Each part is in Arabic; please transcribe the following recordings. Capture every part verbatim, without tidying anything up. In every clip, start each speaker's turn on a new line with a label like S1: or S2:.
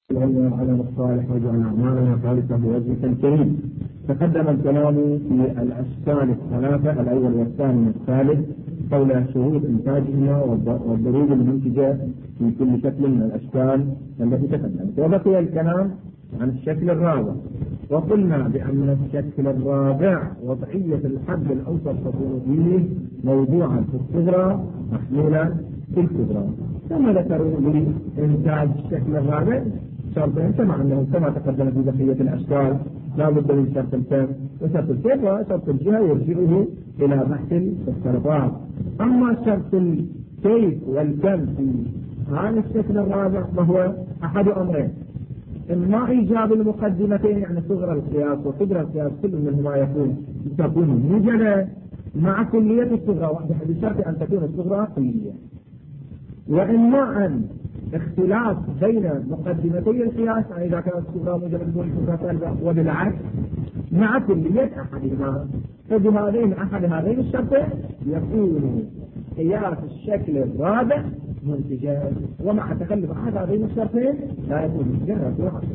S1: على الصالح واجعل أعمالنا خالصة بوجهك الكريم. تقدم الكلام في الأشكال الثلاثة الأول والثاني والثالث حول شروط إنتاجهما والضروب المنتجة في كل شكل من الأشكال التي تقدمت، وبقي الكلام عن الشكل الرابع، وقلنا بأن الشكل الرابع وضعية الحد الأوسط تكون فيه موضوعا في الصغرى محمولا في الكبرى. ثم ذكروا لإنتاج الشكل الرابع شرطين، كما أنه كما تقدم في بقية الأشكال لا بد من شرط الكم وشرط الكيف وشرط الجهة يرجعه إلى بحث الاشتراطات. أما شرط الكيف والكم في هذا الشكل الرابع فهو أحد أمرين: إما إيجاب المقدمتين يعني صغر القياس وكبر القياس كل منهما يكون تكون موجبة مع كلية الصغرى واحدة بشرط أن تكون الصغرى كلية، وإما أن اختلاف بين مقدمتي القياس يعني إذا كانت الصغرى موجبة تكون الصغرى سالبة وبالعكس مع كلية أحدهما، فبهذين أحد هذين الشرطين يكون قياس الشكل الرابع منتجا، ومع تخلف أحد هذين الشرطين لا يكون منتجا.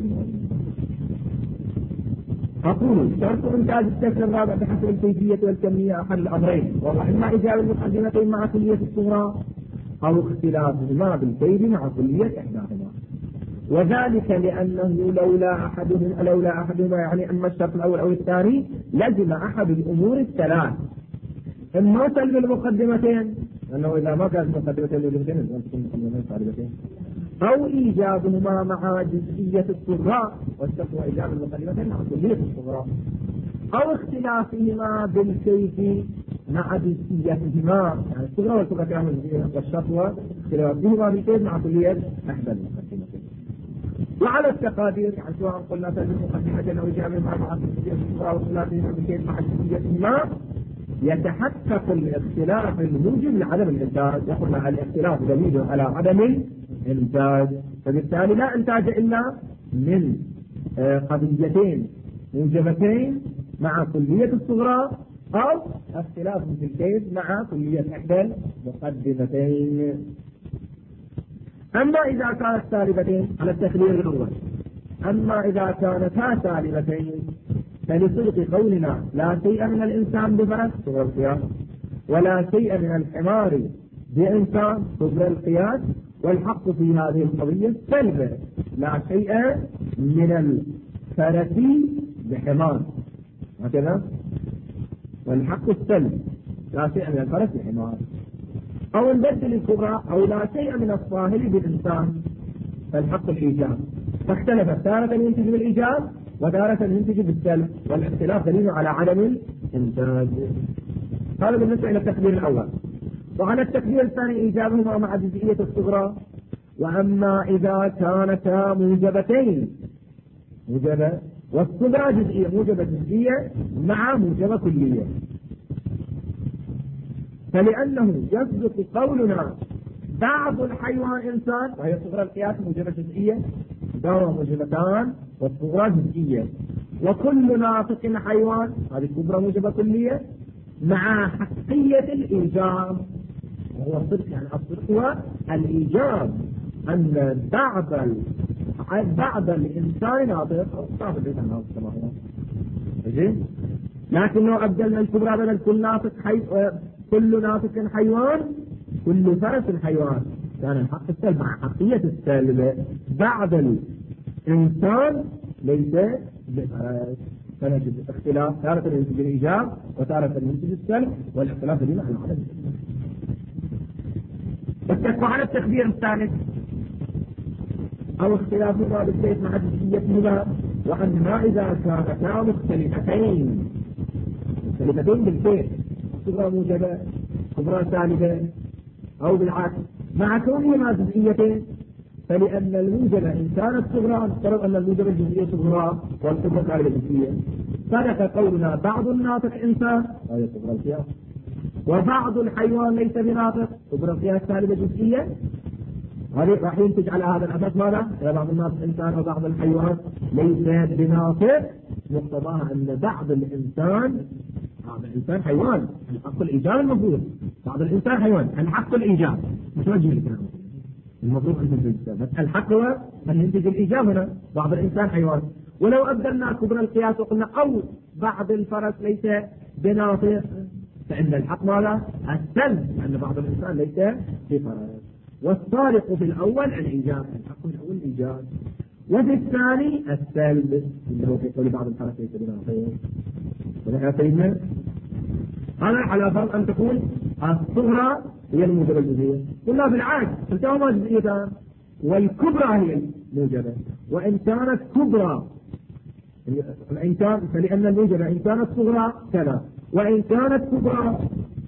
S1: أقول شرط إنتاج الشكل الرابع بحسب الكيفية والكمية أحد الأمرين، وهو إما إيجاب المقدمتين مع كلية الصغرى أو اختلافهما بالكيف مع كلية إحداهما، وذلك لأنه لولا أحدهما لولا أحدهما يعني أما الشرط الأول أو الثاني لزم أحد الأمور الثلاث: إما سلب المقدمتين لأنه إذا ما كانت المقدمتين للمقدمتين أو إيجابهما مع جزئية الصغرى، والشرط هو إيجاب المقدمتين مع كلية الصغرى، أو اختلافهما بالكيف مع جزئيتهما يعني الصغرى والكبرى كانوا جزئية، والشرط هو اختلافهما بالكيف مع كلية أحد المقدمتين. وعلى التقادير يعني سواء قلنا سلب المقدمتين أو إيجابهما مع جزئية الصغرى واختلافهما بالكيف مع جزئيتهما يتحقق الاختلاف الموجب لعدم الإنتاج، وقلنا الاختلاف دليل على عدم الإنتاج، فبالتالي لا إنتاج إلا من قضيتين موجبتين مع كلية الصغرى أو اختلاف في الكيف مع كلية إحدى المقدمتين. أما إذا كانت سالبتين على التخليل الأول، أما إذا كانتا سالبتين فلصدق قولنا لا شيء من الإنسان بفرس صغر القياس، ولا شيء من الحمار بإنسان صغر القياس، والحق في هذه القضية سلبة لا شيء من الفرس بحمار، هكذا والحق السلب لا شيء من الفرس بحمار، أو نبدل الكبرى أو لا شيء من الصاهل بالإنسان فالحق الإيجاب، فاختلفت تارة ينتج بالإيجاب وتارة ينتج بالسلب، والاختلاف دليل على عدم الإنتاج. هذا بالنسبة إلى التقدير الأول. وعلى التقدير الثاني إيجابهما مع جزئية الصغرى، وأما إذا كانتا موجبتين موجبة والصغرى جزئية موجبة جزئية مع موجبة كلية، فلأنه يصدق قولنا بعض الحيوان إنسان وهي صغرى القياس موجبة جزئية دار موجبتان والصغرى جزئية، وكل ناطق حيوان هذه الكبرى موجبة كلية مع حقية الإيجاب، وهو الصدق يعني الصدق هو الإيجاب أن بعض بعض الإنسان ناطق أو بعض الإنسان ناطق كما هو، لكنه أبدلنا الكبرى بدل كل ناطق حي... كل ناطق حيوان كل فرس حيوان، كان الحق السلب مع حقية السلب بعض الإنسان ليس بفرس، فنجد اختلاف تارة ينتج الإيجاب وتارة ينتج السلب، والاختلاف دليل على عدم الإنتاج. على التخبير الثالث أو اختلافهما بالكيف مع جزئيتهما، وأما إذا كانتا مختلفتين مختلفتين بالكيف صغرى موجبة كبرى سالبة أو بالعكس مع كونهما جزئيتين، فلأن الموجبة إن كانت صغرى نفترض أن الموجبة الجزئية صغرى والكبرى سالبة جزئية، صدق قولنا بعض الناطق إنسان وهي صغرى القياس، وبعض الحيوان ليس بناطق صغرى القياس سالبة جزئية، هذه راح ينتج على هذا الأساس ماذا؟ إذا بعض الناطق إنسان وبعض الحيوان ليس بناطق مقتضاها أن بعض الإنسان بعض الإنسان حيوان الحق الإيجاب المفروض بعض الإنسان حيوان الحق الإيجاب مش وجه الكلام المفروض أن تنتج، بس الحق هو أن ينتج الإيجاب هنا. بعض الإنسان حيوان، ولو أبدلنا كبر القياس وقلنا أو بعض الفرس ليس بناطق، فإن الحق ماذا؟ السلب، لأن بعض الإنسان ليس بفرس. والصارق في الأول الإيجاب، الحق في الأول الإيجاب، وفي الثاني السلب اللي هو في قول بعض الفرس ليس بناطق. ولا سيدنا هذا على فرض أن تكون الصغرى هي الموجبة الجزئية، قلنا بالعكس كلتاهما جزئيتان والكبرى هي الموجبة. وإن كانت كبرى إن كان فلأن الموجبة إن كانت صغرى كذا، وإن كانت كبرى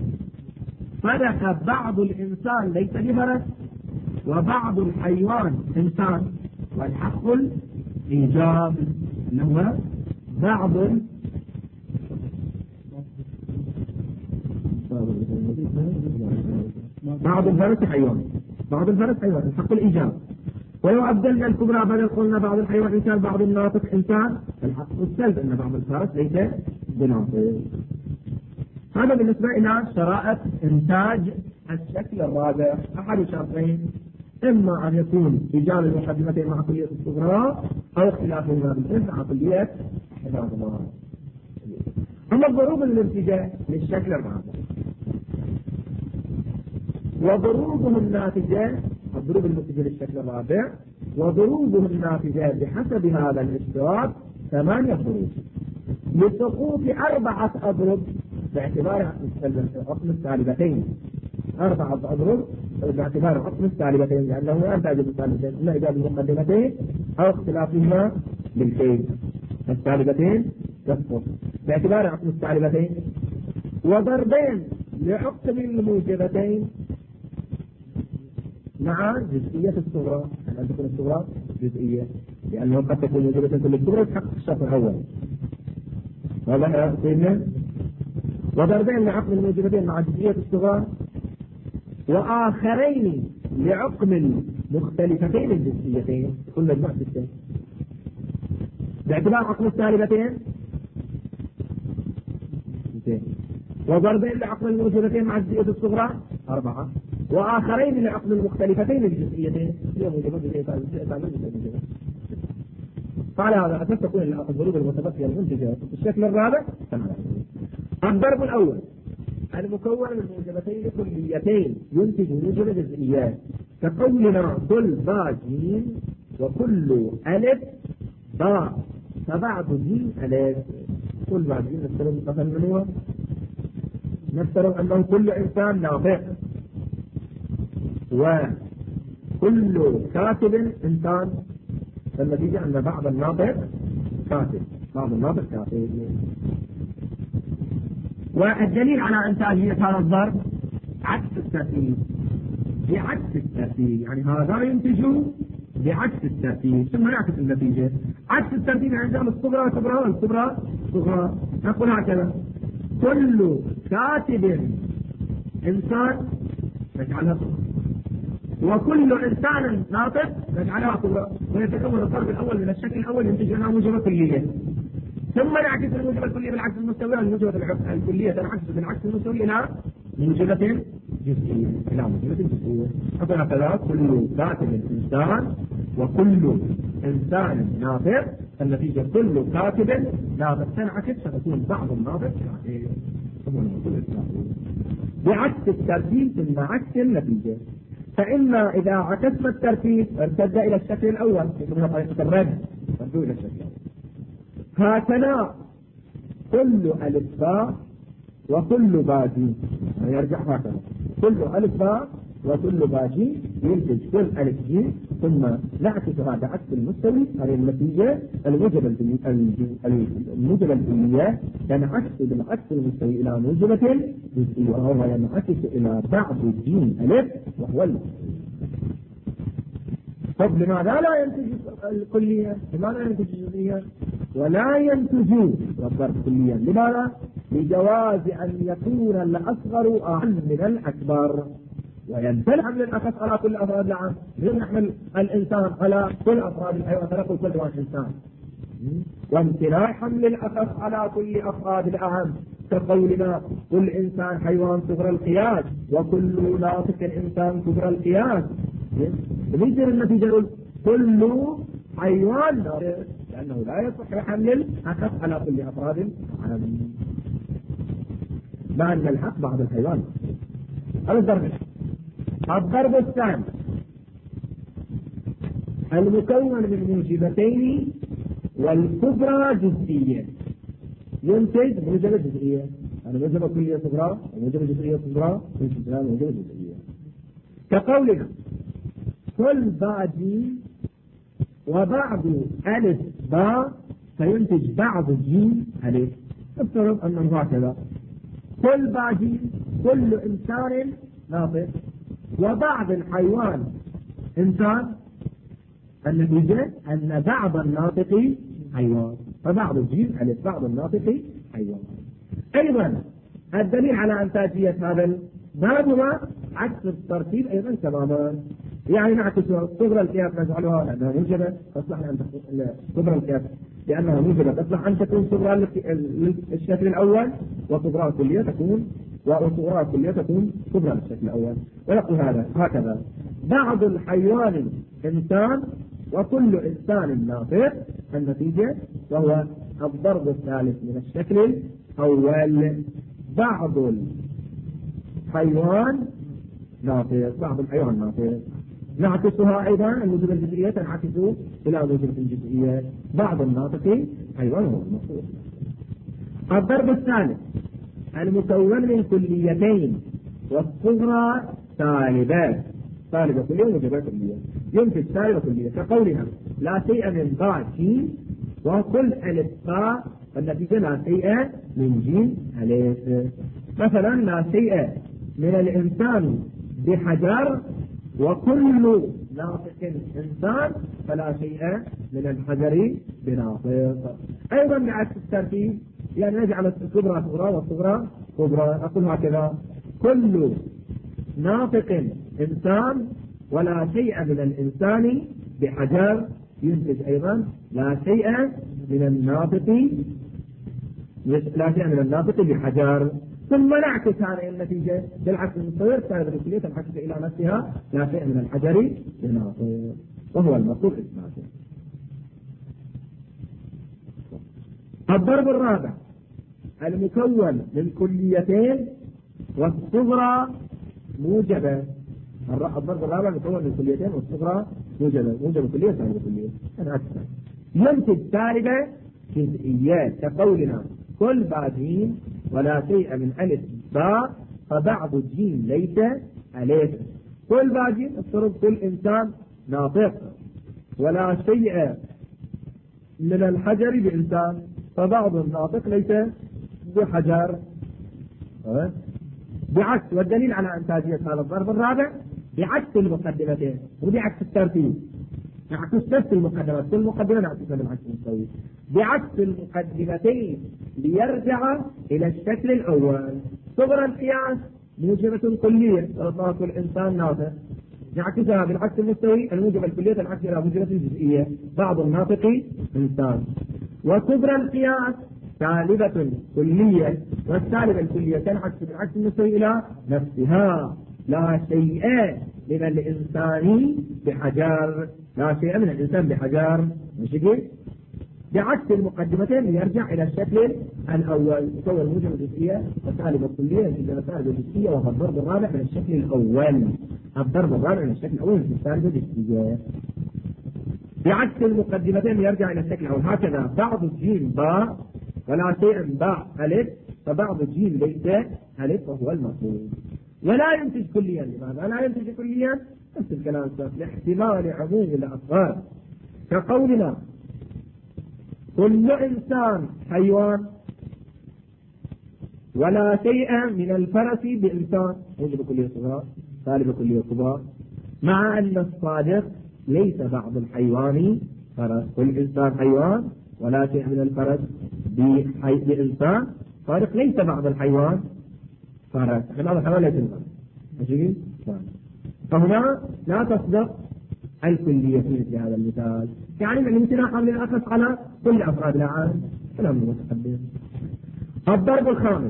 S1: صدق بعض الإنسان ليس بفرس وبعض الحيوان إنسان، والحق الإيجاب اللي هو بعض بعض الفرس حيوان، بعض الفرس حيوان، الحق الإيجاب. ولو أبدلنا الكبرى بدل قلنا بعض الحيوان إنسان بعض الناطق إنسان، الحق السلب أن بعض الفرس ليس بناطق. هذا بالنسبة إلى شرائط إنتاج الشكل الرابع. أحد شرطين، إما أن يكون إيجاب المقدمتين مع كلية الصغرى أو اختلافهما بالإذن مع كلية الصغرى. أما الضروب الناتجة للشكل الرابع وضروبه الناتجة، الضروب الناتجة للشكل الرابع وضروبه الناتجة بحسب هذا الاشتراط ثمانية ضروب لسقوط أربعة أضرب باعتبار رقم السالبتين. أربعة أضرب باعتبار رقم السالبتين لأنه أنتج السالبتين، إما إيجاب المقدمتين أو اختلافهما بالكيد. السالبتين تسقط باعتبار رقم السالبتين، وضربين لعقب الموجبتين مع جزئية الصغرى، أن تكون الصغرى جزئية لأنه قد تكون موجبة كل الصغرى تحقق الشرط الأول. هذا يا سيدنا. وضربين لعقب الموجبتين مع جزئية الصغرى، وآخرين لعقب المختلفتين الجزئيتين كل مجموع ستة باعتبار عقب السالبتين، وضربين لعقب الموجبتين مع جزئية الصغرى أربعة، وآخرين لعقب المختلفتين الجزئيتين هي موجبة جزئية موجبة. فعلى هذا أساس تكون الضروب المتبقية المنتجة في الشكل الرابع ثمانية. الضرب الأول المكون من موجبتين كليتين ينتج موجبة جزئيات، كقولنا كل باء جيم وكل ألف باء، فبعض جيم ألف كل باء جيم نفترض مثلا من هو نفترض أنه كل إنسان ناطق، وكل كاتب إنسان، فالنتيجة أن بعض الناطق كاتب، بعض الناطق كاتب. والدليل على إنتاجية هذا الضرب عكس الترتيب، بعكس الترتيب، يعني هذا ينتج بعكس الترتيب، ثم نعكس النتيجة. عكس الترتيب عندنا الصغرى كبرى والكبرى صغرى. نقول هكذا كل كاتب إنسان نجعلها صغرى، وكل إنسان ناطق نجعلها كبرى، ويتكون الضرب الأول من الشكل الأول ينتج لنا موجبة كلية، ثم نعكس الموجبة الكلية بالعكس المستوي، والموجبة الكلية تنعكس بالعكس المستوي إلى موجبة جزئية، إلى موجبة جزئية. حتى هكذا كل كاتب إنسان وكل إنسان ناطق، النتيجة كل كاتب ناطق تنعكس فتكون بعض الناطق كاتب بعكس الترتيب ثم عكس النتيجة. فإما إذا عكسنا الترتيب ارتد إلى الشكل الأول يسمونها طريقة الرد، ردوا إلى الشكل الأول. هكذا كل ألف باء وكل باء جيم، يرجع هكذا كل ألف باء وكل باء جيم ينتج كل ألف جيم، ثم نعكس هذا عكس المستوي. هذه النتيجة الموجبة الموجبة الكلية تنعكس بالعكس المستوي إلى موجبة جزئية، وهو ينعكس إلى بعض جيم ألف وهو المستوي. طب لماذا لا ينتج الكلية؟ لماذا ينتج الجزئية؟ ولا ينتج الضرب كليا. لماذا؟ لجواز أن يكون الأصغر أعم من الأكبر، وينتهي حمل الأخص على كل أفراد العام، من يحمل الإنسان على كل أفراد الحيوان فنقول كل واحد إنسان، وامتناع حمل الأخص على كل أفراد الأعم كقولنا كل إنسان حيوان صغر القياس وكل ناطق إنسان صغر القياس. بيصير النتيجة نقول كل حيوان ناطق، لأنه لا يصح يحمل أخف على كل أفراد عام، مع أن الحق بعض الحيوان. هذا الضرب. الضرب الثاني المكون من موجبتين والكبرى جزئية ينتج موجبة جزئية، يعني موجبة كلية صغرى وموجبة جزئية صغرى ينتج موجبة جزئية. كقولنا كل باء وبعض ألف باء فينتج بعض جيم ألف. افترض أنه هكذا كل باء كل إنسان ناطق وبعض الحيوان إنسان، النتيجة أن بعض الناطق حيوان، فبعض الجيم ألف بعض الناطق حيوان. أيضا الدليل على أنتاجية هذا الباب هو عكس الترتيب أيضا تماما، يعني نعكس صغرى القياس نجعلها لأنها موجبة تصلح أن تكون صغرى القياس لأنها موجبة تصلح أن تكون صغرى الشكل الأول، وصغرى كلية تكون وصغرى كلية تكون صغرى الشكل الأول. ويقول هذا هكذا بعض الحيوان إنسان وكل إنسان ناطق، النتيجة وهو الضرب الثالث من الشكل الأول بعض الحيوان ناطق بعض الحيوان ناطق. نعكسها أيضا الموجبة الجزئية تنعكس إلى موجبة الجزئية بعض الناطق حيوان هو المقصود. الضرب الثالث المكون من كليتين والصغرى سالبات، سالبة كلية وموجبة كلية ينتج سالبة كلية. كقولنا لا شيء من باء جيم وكل ألف باء، النتيجة لا شيء من جيم ألف. مثلا لا شيء من الإنسان بحجر وكل ناطق إنسان فلا شيء من الحجر بناطق. أيضا بعكس الترتيب، يعني نجعل الكبرى صغرى والصغرى كبرى. أقول هكذا كل ناطق إنسان ولا شيء من الإنسان بحجر ينتج أيضا لا شيء من الناطق لا شيء من الناطق بحجر. ثم نعكس هذه النتيجة بالعكس المستوى سالب الكلية تنعكس إلى نفسها لا شيء من الحجر بناطق، وهو المطلوب إثباته. الضرب الرابع المكون من كليتين والصغرى موجبة. الضرب الرابع مكون من كليتين والصغرى موجبة، موجبة كلية سالبة كلية تنعكسها ينتج سالبة جزئيات. كقولنا كل باء جيم ولا شيء من ألف باء فبعض الجيم ليس ألف. كل باء جيم افترض كل إنسان ناطق ولا شيء من الحجر بإنسان فبعض الناطق ليس بحجر. بعكس والدليل على أنتاجية هذا الضرب الرابع بعكس المقدمتين وبعكس الترتيب، نعكس نفس المقدمات كل مقدمة نعكسها بالعكس المستوي بعكس المقدمتين ليرجع إلى الشكل الأول. صغر القياس موجبة كلية كل إنسان ناطق، نعكسها بالعكس المستوي الموجبة الكلية تنعكس إلى موجبة الجزئية بعض الناطق إنسان. وكبرى القياس سالبة كلية والسالبة الكلية تنعكس بالعكس المستوي إلى نفسها لا شيء من الإنسان بحجر، لا شيء من الإنسان بحجر مشكل. بعكس المقدمتين يرجع إلى الشكل الأول يكون موجبة الجزئية والسالبة الكلية يجب السالبة الجزئية، وهو الضرب الرابع من الشكل الأول. الضرب الرابع من الشكل الأول في السالبة الجزئية. بعكس المقدمتين يرجع إلى الشكل الأول. هكذا بعض الجيم باء ولا شيء باء ألف فبعض الجيم ليس ألف وهو المطلوب. ولا ينتج كليا. لماذا لا ينتج كليا؟ نفس الكلام لاحتمال عموم الأفراد. كقولنا كل إنسان حيوان ولا شيء من الفرس بإنسان موجب كلية صغرى سالب كلية كبرى، مع أن الصادق ليس بعض الحيوان فرس. كل إنسان حيوان ولا شيء من الفرس بإنسان، صادق ليس بعض الحيوان فرس. بعض الحيوان ليس الفرس. فهنا لا تصدق الكلية في مثل هذا المثال، يعني من امتناع حمل الأخص على كل أفراد العالم. كلام متقدم. الضرب الخامس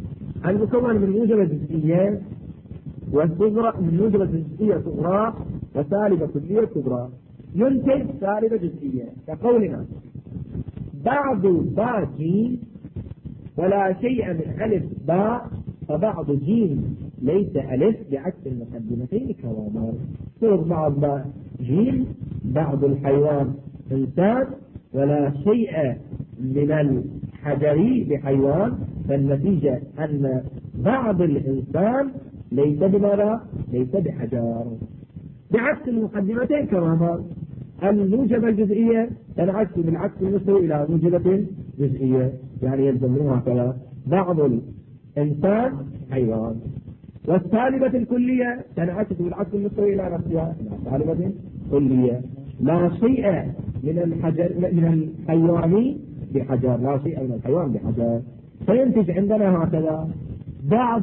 S1: المكون من موجبة جزئية والصغرى من موجبة جزئية صغرى وسالبة كلية كبرى ينتج سالبة جزئية، كقولنا بعض باء جيم ولا شيء من ألف باء فبعض جيم ليس ألف بعكس المقدمتين كوامر. صور بعض باء جيم بعض الحيوان إنسان ولا شيء من الحجري بحيوان، فالنتيجة أن بعض الإنسان ليس بماذا؟ ليس بحجر، بعكس المقدمتين كوامر. الموجبة الجزئية تنعكس بالعكس المستوي إلى موجبة جزئية، يعني يلزمونها هكذا بعض الإنسان حيوان. والسالبة الكلية تنعكس بالعكس المستوي إلى نفسها سالبة كلية. لا شيء من الحجر من الحيوان بحجر، لا شيء من الحيوان بحجر، فينتج عندنا هكذا بعض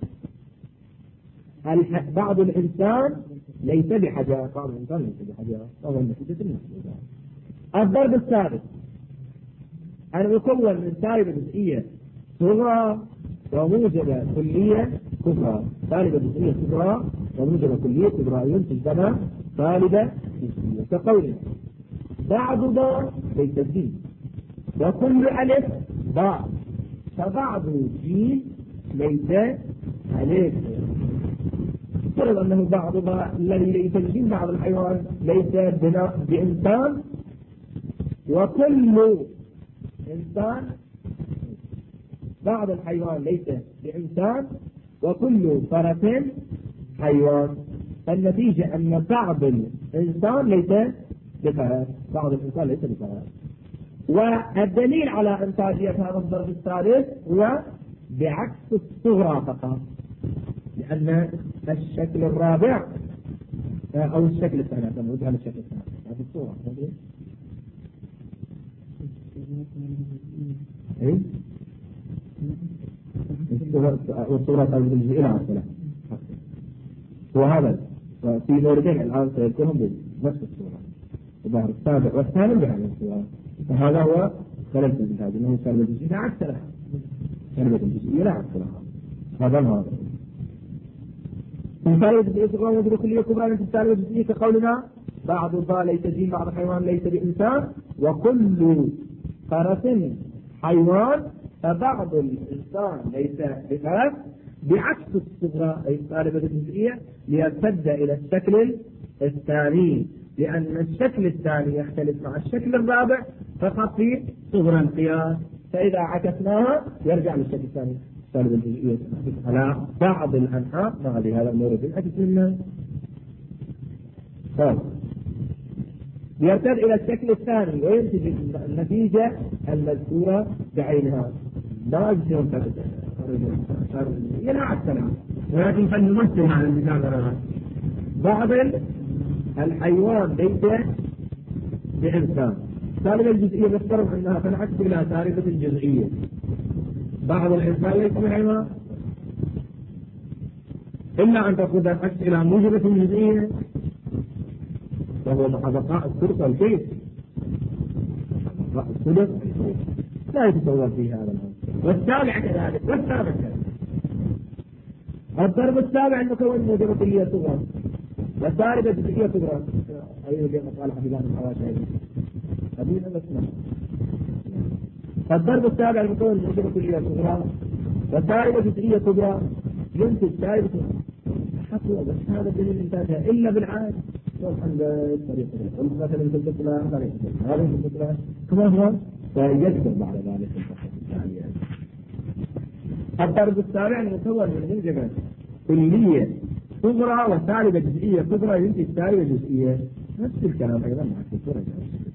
S1: الح... بعض الإنسان ليس بحجر، بعض الإنسان ليس بحجر، هذا النتيجة المحدودة. الضرب الثالث أن يكون من سالبة جزئية صغرى وموجبة كلية كبرى، سالبة جزئية صغرى وموجبة كلية كبرى ينتج لنا سالبة جزئية، كقولنا بعض باء ليس جيم وكل ألف باء فبعض جيم ليس ألف. فرض أنه بعض باء الذي ليس جيم بعض الحيوان ليس بناء بإنسان، وكل إنسان بعض الحيوان ليس بإنسان، وكل فرس حيوان، فالنتيجة أن بعض الإنسان ليس بفرس، بعض الإنسان ليس بفرس. والدليل على إنتاجية هذا الضرب الثالث هو بعكس الصغرى فقط، لأن الشكل الرابع أو الشكل الثاني نرجع للشكل الثاني هذه الصورة إيه؟ والصورة تنزل إلى عشرة وهذا في موردين الآن سيكونون بنفس الصورة، الظاهر السابع والثامن بهذه الصورة، فهذا هو خلل في الإنتاج أنه سالبة الجزئية لا عكس لها، سالبة الجزئية لا عكس لها، هذا هذا من سالبة الجزئية صغرى وموجبة كلية كبرى من سالبة الجزئية كقولنا بعض الضاء ليس جيم بعض الحيوان ليس بإنسان، وكل فرس حيوان فبعض الإنسان ليس بفرس، بعكس الصغرى أي سالبة الجزئية ليرتد إلى الشكل الثاني، لأن الشكل الثاني يختلف مع الشكل الرابع فقط في صغرى القياس، فإذا عكسناها يرجع للشكل الثاني سالبة الجزئية على بعض الأنحاء مع هذا المورد العكس منه طيب يرتد إلى الشكل الثاني وينتج النتيجة المذكورة بعينها. لا يجب ينعى السلام، ولكن فلنمثل على المثال بعض الحيوان ليس بإنسان، سالبة الجزئية نفترض أنها تنعكس إلى سالبة الجزئية، بعض الإنسان ليس بحيوان إلا أن تكون تنعكس إلى موجبة الجزئية وهو محققاء السرق والكيف، السرق لا يتصور فيه هذا الأمر. والسابع كذلك والسابع كذلك. الضرب السابع المكون من موجبة كلية صغرى وسالبة جزئية صغرى، أيها الذين قال حفظان الحواشي أبينا نسمع. الضرب السابع المكون من موجبة كلية صغرى وسالبة جزئية صغرى ينتج سالبة حصل بس هذا دليل إنتاجها إلا بالعاد والحمد طريقة والمثل مثل مثلها طريقة هذا مثلها كما هو فيذكر بعد ذلك الضرب السابع المكون من موجبة كلية صغرى وسالبة جزئية صغرى ينتج سالبة جزئية، نفس الكلام أيضا مع الصورة.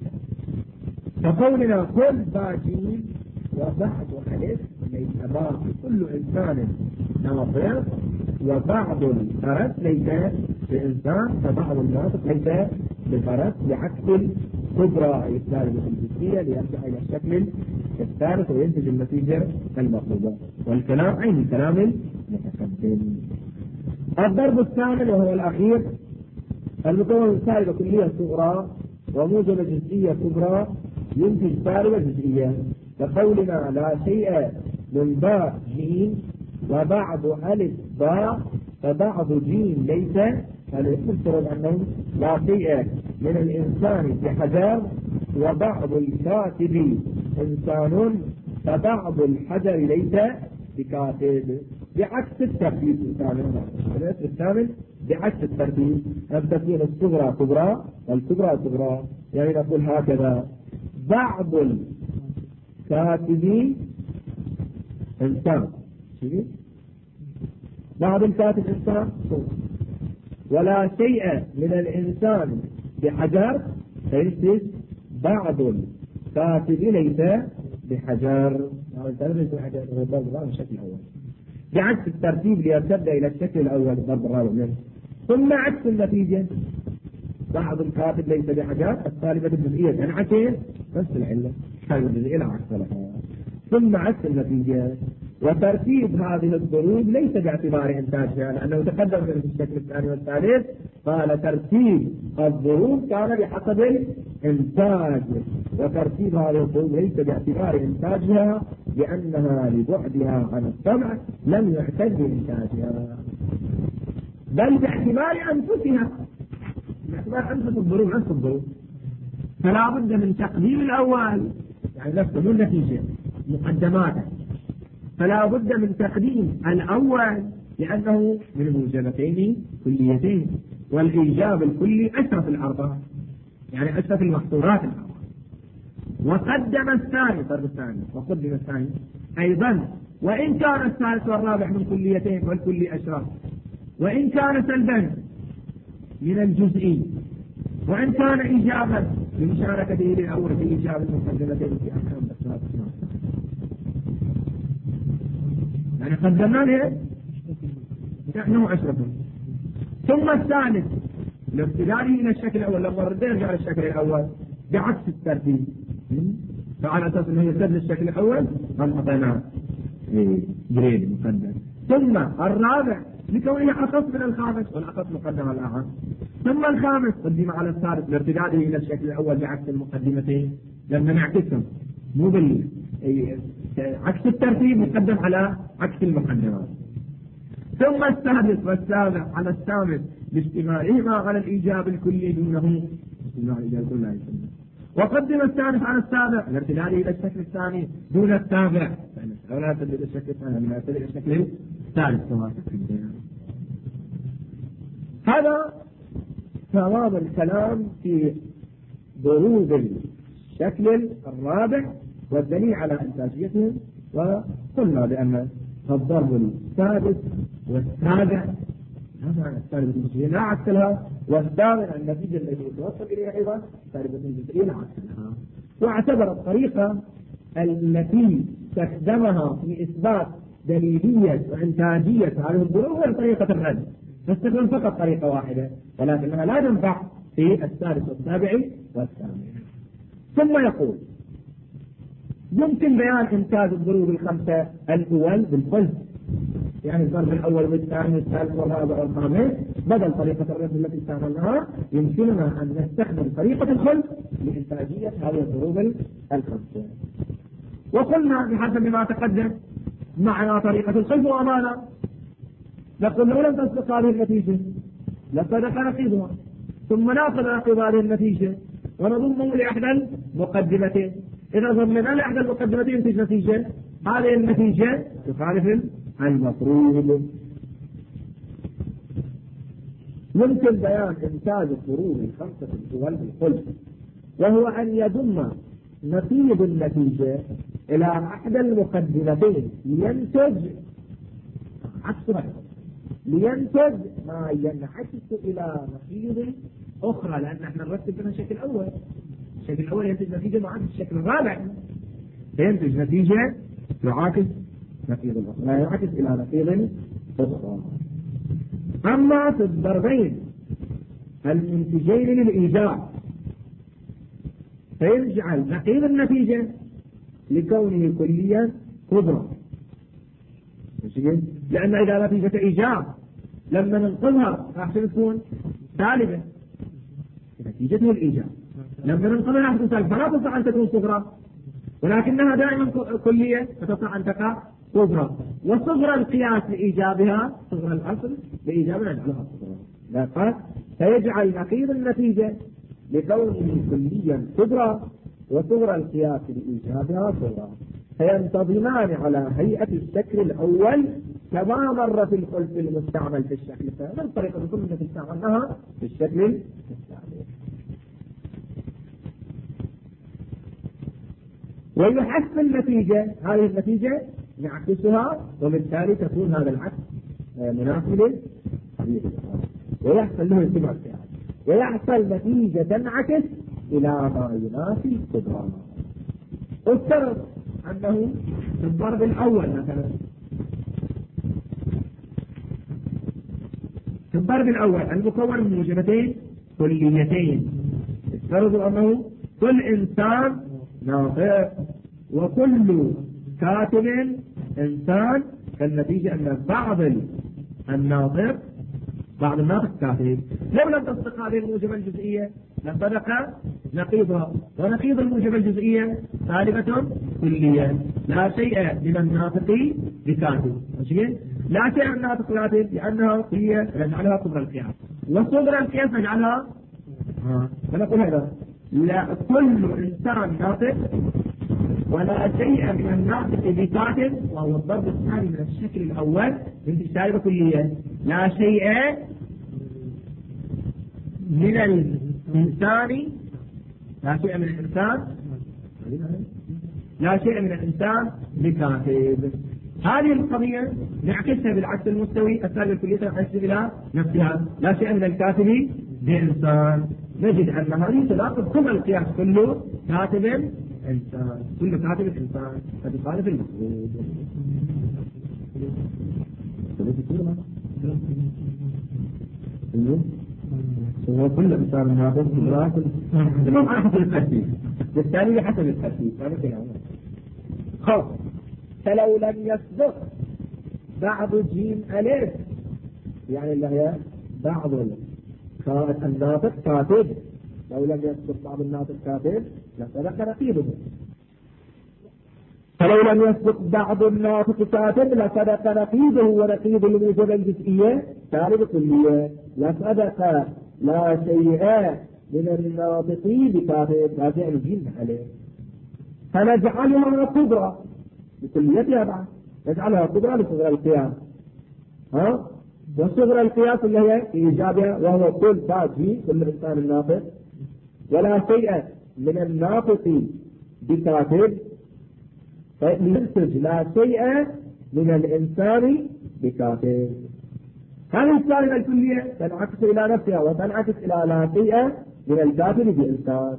S1: فقولنا كل باجين وبعض ألف ليس باقي كل إنسان ناطق، وبعض الفرس ليس بإنسان، فبعض الناطق ليس بفرس، بعكس الكبرى أي السالبة الجزئية ليرجع إلى الشكل الثالث وينتج النتيجة المطلوبة، والكلام عين الكلام المتقدم. الضرب الثامن وهو الأخير المكون من سالبة كلية صغرى وموجبة جزئية كبرى ينتج سالبة جزئية، كقولنا لا شيء من باء جيم وبعض ألف باء فبعض جيم ليس هذا يفترض أنه لا شيء من الإنسان بحجر وبعض الكاتب إنسان فبعض الحجر ليس بكاتب، بعكس الترتيب الثامن. الاسم الثامن بعكس الترتيب، أن تكون الصغرى كبرى والكبرى صغرى. يعني نقول هكذا: بعض الكاتب إنسان، بعض الكاتب إنسان، ولا شيء من الإنسان بحجر، فيصبح بعض الكاتب ليس بحجر. بعكس الترتيب ليرتد إلى الشكل الأول الضرب الرابع منه. ثم عكس النتيجة: بعض الكاتب ليس بحجر، الطالبة الجزئية تنعكس نفس العلة، الطالبة الجزئية لا عكس لها. ثم عكس النتيجة: وترتيب هذه الضروب ليس باعتبار إنتاجها، لأنه تقدم في الشكل الثاني والثالث قال ترتيب الضروب كان بحسب الإنتاج، وترتيب هذه الضروب ليس باعتبار إنتاجها لأنها لبعدها عن الطبع لم يعتد بإنتاجها، بل باعتبار أنفسها، باعتبار أنفس الضروب نفس الضروب. فلا بد من تقديم الأول، يعني نفسه مو النتيجة، مقدماته، فلا بد من تقديم الأول لأنه من موجبتين كليتين، والإيجاب الكلي أشرف الأربعة، يعني أشرف المحصورات الأربعة. وقدم الثاني، فرد الثاني، وقدم الثاني أيضا، وإن كان الثالث والرابع من كليتين والكلي أشرف، وإن كان سلبا من الجزئي، وإن كان إيجابا بمشاركته للأول في إيجاب المقدمتين في أحكام الأسرار. يعني قدمنا له نحن أشرفه. ثم الثالث الابتدائي إلى الشكل الأول، لما رد يرجع للشكل الأول بعكس الترتيب، فعلى أساس أنه يرتد للشكل الأول قد أعطيناه جريد مقدم. ثم الرابع لكونه أخص من الخامس، والأخص مقدم الأعم. ثم الخامس قدم على الثالث لارتداده إلى الشكل الأول بعكس المقدمتين، لما نعكسهم مو بال عكس الترتيب مقدم على عكس المقدمات. ثم السادس والسابع على الثامن باجتماعهما على الإيجاب الكلي دونه، وقدم الثالث على السابع لارتداده إلى الشكل الثاني دون السابع، ولا تبدأ إلى الشكل الثاني من إلى الشكل الثالث. هذا تمام الكلام في ضروب الشكل الرابع والدليل على إنتاجيته. وقلنا بأن الضرب السادس والسابع هذا السالبة الجزئية لا عكس لها، والثامن النتيجة التي يتوصل إليها أيضا سالبة جزئية لا عكس لها. واعتبر الطريقة التي استخدمها في إثبات دليلية وإنتاجية هذه الضروب هي طريقة الرد، نستخدم فقط طريقة واحدة، ولكنها لا تنفع في السادس والسابع والثامن. ثم يقول: يمكن بيان إنتاج الضروب الخمسة الأول بالخلف، يعني الضرب الأول والثاني والثالث والرابع والخامس بدل طريقة الرد التي استعملناها، يمكننا أن نستخدم طريقة الخلف لإنتاجية هذه الضروب الخمسة. وقلنا بحسب ما تقدم معنى طريقة الخلف وأمانة، نقول لو لم تسبق هذه النتيجة لصدق نقيضها، ثم ناخذ نقيض هذه النتيجة ونضمه لإحدى المقدمتين. إذا ضمنا لإحدى المقدمتين تجي نتيجة، هذه النتيجة تخالف المفروض. يمكن بيان إنتاج الضروب الخمسة الأول بالخلف، وهو أن يضم نقيض النتيجة إلى أحدى المقدمتين لينتج عكس لينتج ما ينعكس إلى نقيض أخرى، لأن احنا نرتب لنا الشكل الأول، الشكل الأول ينتج نتيجة معاكس الشكل الرابع، فينتج نتيجة يعاكس نقيض الأخرى، لا يعكس إلى نقيض أخرى. أما في الضربين المنتجين للإيجاب فيجعل نقيض النتيجة لكونه كليا كبرى، لأن إذا نتيجة إيجاب لما ننقذها راح تكون سالبة، نتيجته الإيجاب لما ننقذها راح تكون سالبة، فلا تستطيع أن تكون صغرى، ولكنها دائما كلية فتستطيع أن تقع صغرى. وصغرى القياس لإيجابها صغرى الأصل لإيجابها نجعلها صغرى. لا فيجعل نقيض النتيجة لكونه كليا كبرى وصغرى القياس لإيجابها صغرى، فينتظمان على هيئة الشكل الأول كما مر في الخلف المستعمل في الشكل الثاني، من طريقة الخلف التي استعملناها في الشكل الثاني. ويحسن النتيجة، هذه النتيجة نعكسها وبالتالي تكون هذا العكس مناسب ويحصل له انتباه القياس، ويحصل نتيجة تنعكس إلى ما ينافي القدرة. افترض أنه في الضرب الأول مثلا، في الضرب الأول المكون من موجبتين كليتين، افترضوا أنه كل إنسان ناطق وكل كاتب إنسان، فالنتيجة أن بعض الناطق بعض الناطق كاتب. لو لم تصدق هذه الموجبة الجزئية لصدق نقيضها، ونقيض الموجبة الجزئية سالبة كليا، لا شيء من الناطق بكاتب، لا شيء من الناطق كاتب لأنها هي نجعلها صغرى القياس، وصغرى القياس نجعلها فنقول هذا لا كل إنسان ناطق ولا شيء من الناطق بكاتب، وهو الضرب الثاني من الشكل الأول من السالبة كلية، لا شيء من الإنسان لا شيء من الإنسان لا شيء من الإنسان بكاتب. هذه القضية نعكسها بالعكس المستوي، السالبة الكلية تنعكس إلى نفسها، لا شيء من الكاتب بإنسان، نجد أن هذه تناقض كل القياس، كله كاتب إنسان، كل كاتب إنسان، فتخالف المفروض. هو كل إنسان ناقض بدراسة المهم على حسب الترتيب، بالتالي بحسب الترتيب. خلاص، فلو لم يسبق بعض جيم ألف، يعني اللي هي بعض الناطق كاتب، لو لم يسبق بعض الناطق كاتب لسبق نقيضه. فلو لم يسبق بعض الناطق كاتب لسبق نقيضه، ونقيض الموجبة الجزئية سالب كلية، لسبق لا شيء من الناطق بكاتب، لا شيء الجيم عليه، فنجعلها قدرة بكليتها بعد، نجعلها قدرة لصغرى القياس، ها وصغرى القياس اللي هي إيجابها، وهو كل باجي كل إنسان الناطق ولا شيء من الناطق بكاتب، فينتج لا شيء من الإنسان بكاتب. هذه السالبة الكلية تنعكس إلى نفسها وتنعكس إلى لا شيء من الكاتب بإنسان،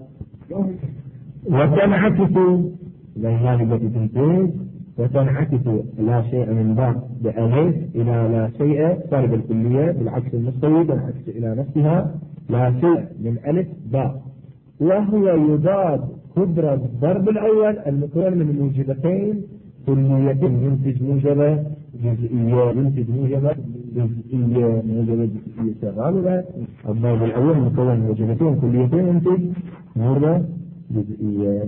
S1: وتنعكس لهذه التي تنتج، وتنعكس لا شيء من باء بألف إلى لا شيء سالب الكلية بالعكس المستوي تنعكس إلى نفسها لا شيء من ألف باء، وهو يضاد قدرة الضرب الأول المكون من موجبتين كليتين، ينتج موجبة جزئية ينتج موجبة جزئية موجبة جزئية شغالة. الضرب الأول مكون من موجبتين كليتين ينتج موجبة جزئية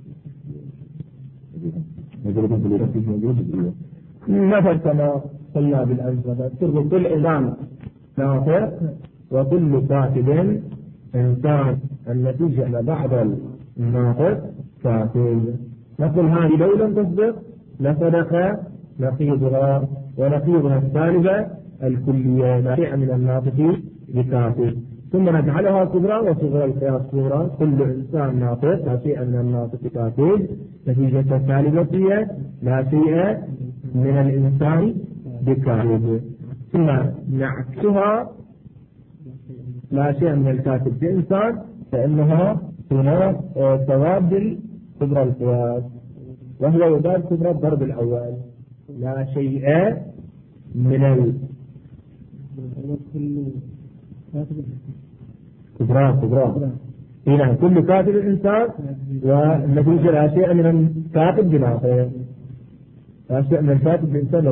S1: موجبتين كليتين ينتج موجبة جزئية. مثل كما قلنا بالأمس، مثل كل إنسان ناطق وكل كاتب إنسان، النتيجة أن بعض الناطق كاتب. نقول هذه لو لم تصدق لصدق نقيضها، ونقيضها السالبة الكلية لا شيء من الناطق بكاتب، ثم نجعلها كبرى وصغرى القياس صغرى، كل إنسان ناطق لا شيء من الناطق كاتب، نتيجة السالبة هي لا شيء من الإنسان بكاتب، ثم نعكسها لا شيء من الكاتب بإنسان، فإنها هنا توابل كبرى القياس، وهو يضاد كبرى الضرب الأول لا شيء من ال كبرى كبرى هنا كل كاتب الإنسان، والنتيجة لا شيء من الكاتب بناطق، لا شيء من الكاتب بإنسان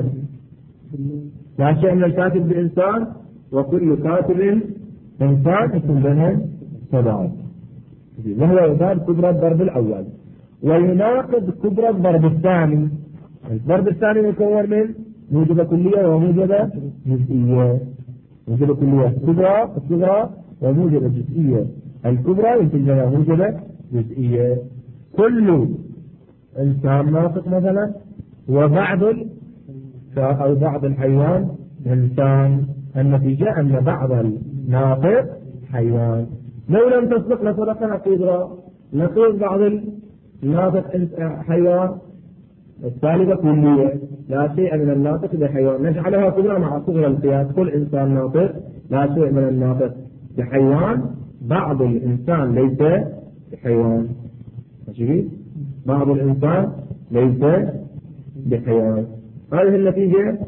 S1: لا شيء من الكاتب بإنسان، وكل كاتب إنسان يكون بينهم تضاد، وهو يضاد كبرى الضرب الأول ويناقض كبرى الضرب الثاني. الضرب الثاني مكون من موجبة كلية وموجبة جزئية، موجبة كلية كبرى الصغرى وموجبة جزئية الكبرى ينتج لها موجبة جزئية. كل إنسان ناطق مثلا وبعض أو بعض الحيوان إنسان، النتيجة أن بعض الناطق حيوان. لو لم تصدق لصدق نقيض نقيض بعض الناطق حيوان الثالثة كلية لا شيء من الناطق بحيوان، نجعلها كبرى مع صغر القياس. كل إنسان ناطق لا شيء من الناطق بحيوان، بعض الإنسان ليس بحيوان، بعض الإنسان ليس بحيوان. هذه النتيجة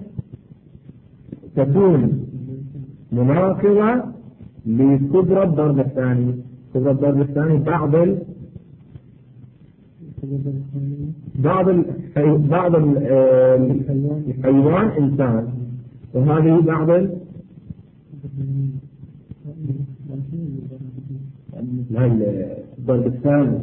S1: تكون مناقضة لكبرى الضرب الثاني. كبرى الضرب الثاني بعض ال بعض ال بعض الحيوان إنسان، وهذه بعض ال لا الضرب الثاني.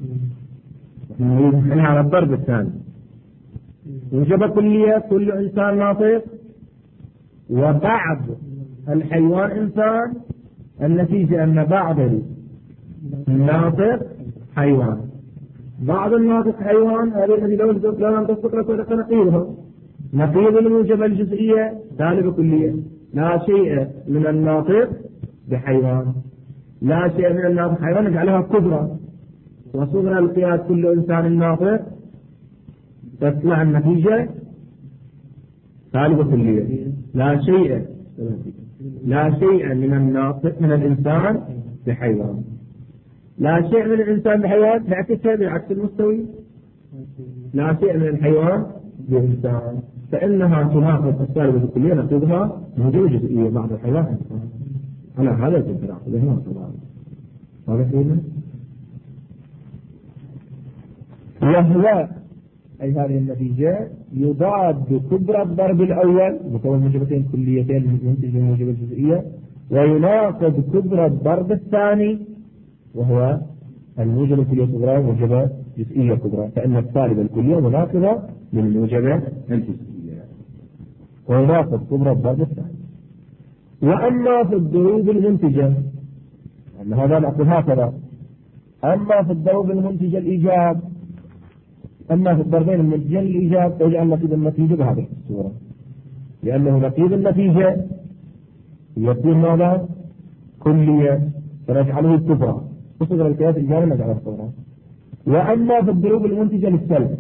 S1: نحن على الضرب الثاني. وجب كلية كل إنسان ناطق وبعض الحيوان إنسان، النتيجة أن بعض الناطق حيوان. بعض الناطق حيوان هذه التي لو لم تصدق لك نقيضها. نقيض الموجبة الجزئية سالب كلية لا شيء من الناطق بحيوان، لا شيء من الناطق حيوان نجعلها كبرى وصغرى القياس كل إنسان ناطق تطلع النتيجة سالب كلية لا شيء لا شيء من الناطق من الإنسان بحيوان. لا شيء من الإنسان بحيوان نعكسها بعكس المستوي، لا شيء من الحيوان بإنسان، فإنها تناقض السالب الكلية نقيضها موجبة جزئية بعض الحيوان على هذا الفكرة. هذا فينا وهو أي هذه النتيجة يضاد كبرى الضرب الأول مكون موجبتين كليتين ينتج موجبة جزئية، ويناقض كبرى الضرب الثاني وهو الموجبة الكلية صغرى موجبة جزئية كبرى، فإن السالب الكلية مناقضة للموجبة الجزئية ويناقض كبرى الضرب الثاني. وأما في الضروب المنتجة أن هذا الأصل هكذا، أما في الضروب المنتجة الإيجاب أما في الضربين المنتجين الإيجاب تجعل نقيض النتيجة بهذه الصورة، لأنه نقيض النتيجة يكون ماذا؟ كلية فنجعله كبرى وصغر القياس الجانب نجعله صغرى. وأما في الضروب المنتجة للسلب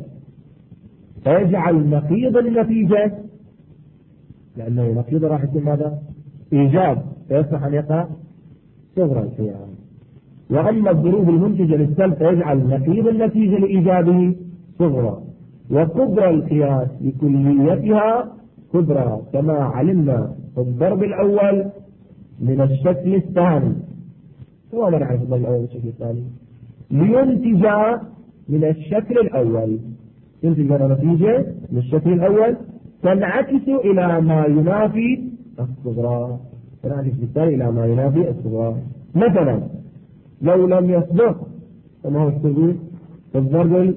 S1: فيجعل نقيض النتيجة، لأنه نقيض راح يكون ماذا؟ إيجاب فيصح أن يقع صغر القياس. وأما الضروب المنتجة للسلب فيجعل نقيض النتيجة لإيجابه صغرى، وكبرى القياس بكليتها كبرى كما علمنا في الضرب الأول من الشكل الثاني. هو ما نعرف الضرب الأول من الشكل الثاني لينتج من الشكل الأول، ينتج لنا نتيجة من الشكل الأول تنعكس إلى ما ينافي الصغرى، تنعكس بالتالي إلى ما ينافي الصغرى. مثلا لو لم يصدق كما هو السبب في الضرب